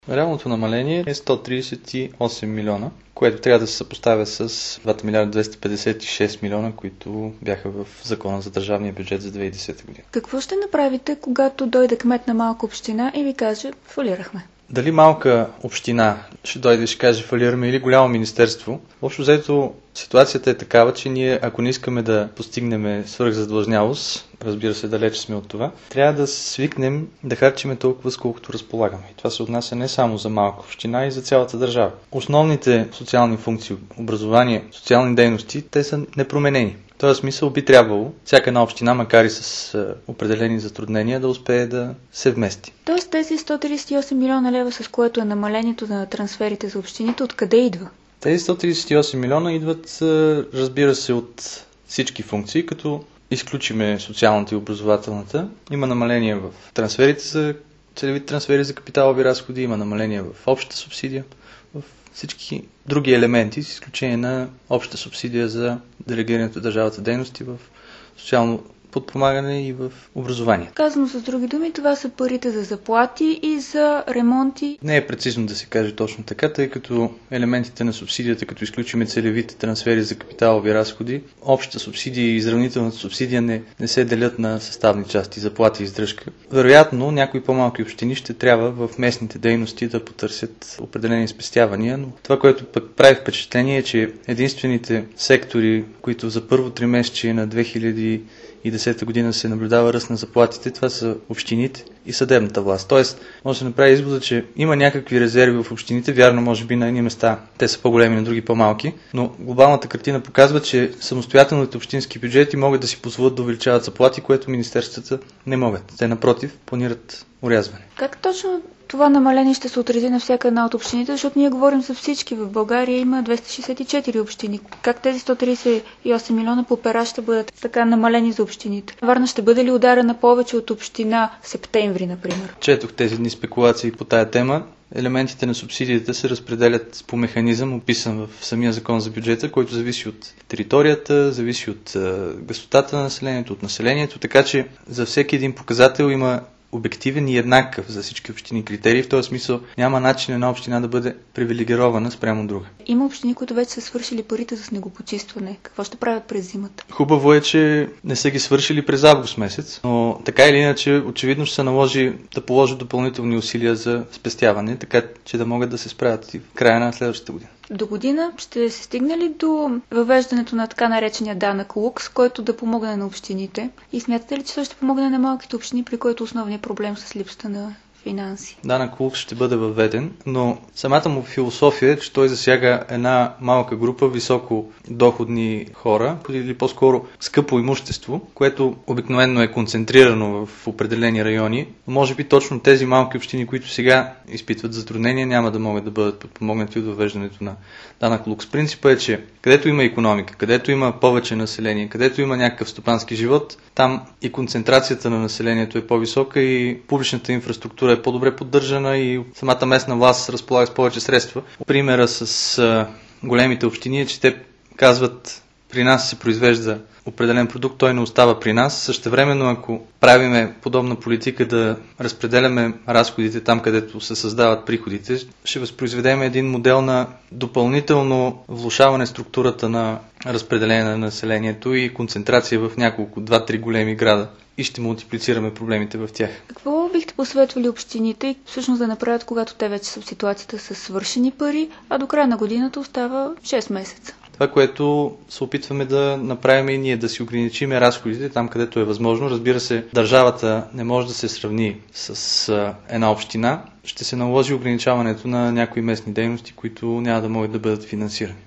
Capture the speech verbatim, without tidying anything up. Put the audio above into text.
Реалното намаление е сто тридесет и осем милиона, което трябва да се съпоставя с два милиарда двеста петдесет и шест милиона, които бяха в Закона за държавния бюджет за две хиляди и десета година. Какво ще направите, когато дойде кмет на малка община и ви каже: фалирахме? Дали малка община ще дойде и ще каже фалираме или голямо министерство, общо взето ситуацията е такава, че ние, ако не искаме да постигнем свръхзадлъжнялост, разбира се, далеч сме от това, трябва да свикнем да харчиме толкова, с колкото разполагаме. И това се отнася не само за малка община, и за цялата държава. Основните социални функции, образование, социални дейности, те са непроменени. В този смисъл би трябвало всяка една община, макар и с е, определени затруднения, да успее да се вмести. Тоест тези сто тридесет и осем милиона лева, с което е намалението на трансферите за общините, откъде идва? Тези сто тридесет и осем милиона идват, разбира се, от всички функции, като изключиме социалната и образователната. Има намаление в трансферите за целеви трансфери за капиталови разходи, има намаление в общата субсидия, в всички други елементи, с изключение на общата субсидия за делегирането от държавата дейности в социално подпомагане и в образование. Казано с други думи, това са парите за заплати и за ремонти. Не е прецизно да се каже точно така, тъй като елементите на субсидията, като изключиме целевите трансфери за капиталови разходи, общата субсидия и изравнителната субсидия не, не се делят на съставни части, заплати и издръжка. Вероятно, някои по-малки общини ще трябва в местните дейности да потърсят определени спестявания, но това, което пък прави впечатление, е, че единствените сектори, които за първо тримесечие на две хиляди и десета година се наблюдава ръст на заплатите, това са общините и съдебната власт. Тоест, може да се направи извода, че има някакви резерви в общините, вярно, може би на едни места те са по-големи, на други по-малки, но глобалната картина показва, че самостоятелните общински бюджети могат да си позволят да увеличават заплати, което министерствата не могат. Те, напротив, планират орязване. Как точно това намаление ще се отрази на всяка една от общините, защото ние говорим за всички. В България има двеста шестдесет и четири общини. Как тези сто тридесет и осем милиона по пера ще бъдат така намалени за общините? Варна ще бъде ли ударена повече от община Септември, например? Четох тези дни спекулации по тая тема. Елементите на субсидията се разпределят по механизъм, описан в самия закон за бюджета, който зависи от територията, зависи от гъстотата на населението, от населението, така че за всеки един показател има обективен и еднакъв за всички общини критерии. В този смисъл няма начин една община да бъде привилегирована спрямо друга. Има общини, които вече са свършили парите за снегопочистване. Какво ще правят през зимата? Хубаво е, че не са ги свършили през август месец, но така или иначе очевидно ще се наложи да положат допълнителни усилия за спестяване, така че да могат да се справят и в края на следващата година. До година ще се стигне ли до въвеждането на така наречения данък Лукс, който да помогне на общините? И смятате ли, че той ще помогне на малките общини, при който основният проблем с липсата на финанси? Данък Лукс ще бъде въведен, но самата му философия е, че той засяга една малка група високо доходни хора, или по-скоро скъпо имущество, което обикновено е концентрирано в определени райони. Може би точно тези малки общини, които сега изпитват затруднения, няма да могат да бъдат подпомогнати от въвеждането на данък Лукс. Принципът е, че където има икономика, където има повече население, където има някакъв стопански живот, там и концентрацията на населението е по-висока и публичната инфраструктура е по-добре поддържана и самата местна власт разполага с повече средства. Примера с а, големите общини е, че те казват: при нас се произвежда определен продукт, той не остава при нас. Същевременно, ако правиме подобна политика да разпределяме разходите там, където се създават приходите, ще възпроизведем един модел на допълнително влошаване структурата на разпределение на населението и концентрация в няколко, два-три големи града и ще мултиплицираме проблемите в тях. Какво бихте посъветвали общините и всъщност да направят, когато те вече са в ситуацията с свършени пари, а до края на годината остава шест месеца? Това, което се опитваме да направим и ние, да си ограничиме разходите там, където е възможно. Разбира се, държавата не може да се сравни с а, една община. Ще се наложи ограничаването на някои местни дейности, които няма да могат да бъдат финансирани.